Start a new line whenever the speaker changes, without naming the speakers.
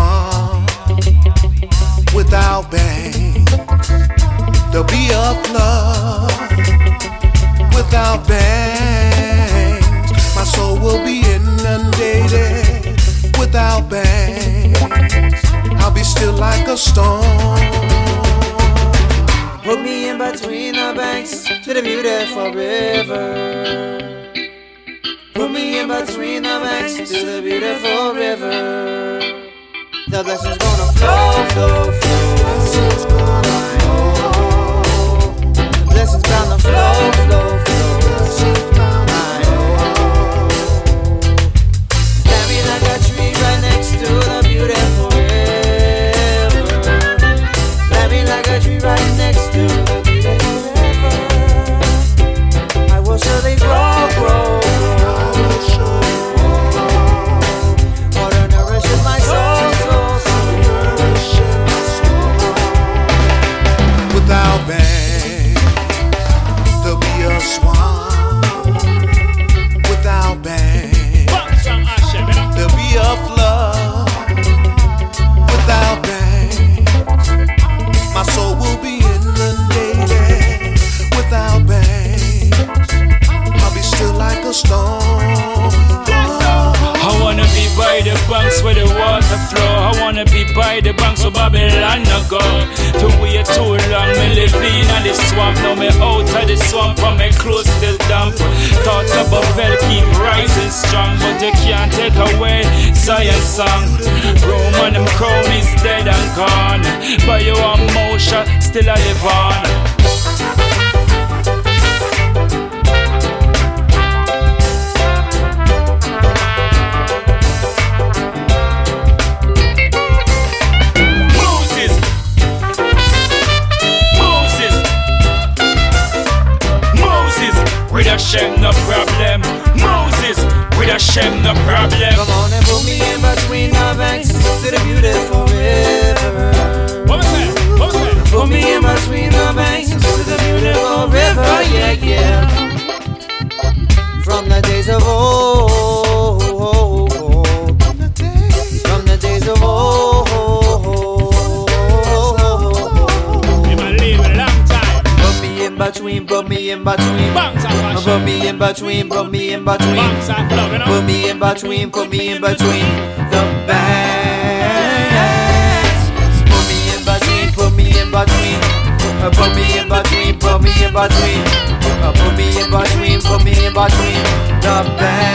swan without bangs. There'll be a flood without bangs. My soul will be inundated without bangs. I'll be still like a stone.
Put me in between the banks to the beautiful river. Put me in between the banks to the beautiful river. The blessings gonna flow, flow, flow.
Blessings gonna flow.
The blessings gonna flow, flow, flow.
Blessings gonna flow.
Plant me like a tree right next to the beautiful river. Plant me like a tree right next to the beautiful river. I will surely grow, grow, grow. Water nourishes my soul, soul, soul.
Without bangs, there'll be a swan. Without bangs, there'll be a flood. Without bangs, my soul will be inundated. Without bangs, I'll be still like a stone.
I wanna be by the banks where the water flow. I wanna be by the banks where Babylon no go. To wait too long, me live in the swamp. Now me out of the swamp and me clothes still damp. Thoughts about well keep rising strong, but you can't take away Zion song. Rome and them crown is dead and gone, but your emotion still a live on. With a Shem, no problem. Moses, with a Shem, no problem.
Come on and put me in between the banks to the beautiful river.
What was that? What was that?
Put me in between the banks to the beautiful river, yeah, yeah. From the days of old, from the days of old.
You might live a long time.
Put me in between, put me in between.
Banks of fashion.
Put me in between, put me in between.
Banks of love, you know?
Put me in between, put me in between the banks. Put me in between, put me in between. Put me in between, put me in between. Put me in between, put me in between the banks.